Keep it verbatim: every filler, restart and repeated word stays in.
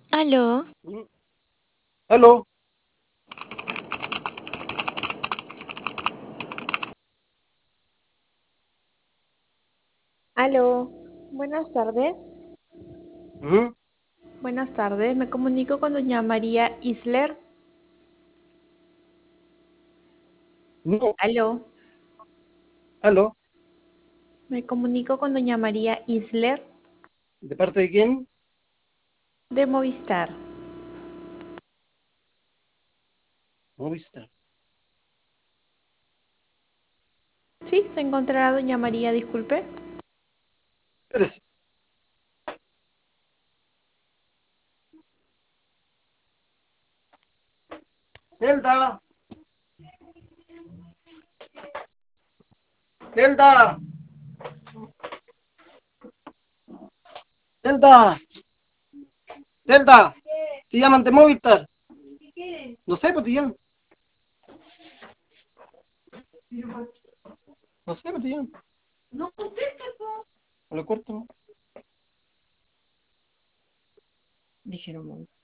Aló, Mm. Aló, Aló, buenas tardes. mm, Buenas tardes, me comunico con doña María Isler. no, Aló, aló, me comunico con doña María Isler ¿de parte de quién? de Movistar. Movistar. Sí, se encontrará doña María, disculpe. Espérese. Zelda, Zelda, Zelda, Zelda, te llaman de Movistar. No sé, pues te llaman. No sé, pues te llaman. A lo corto, ¿no?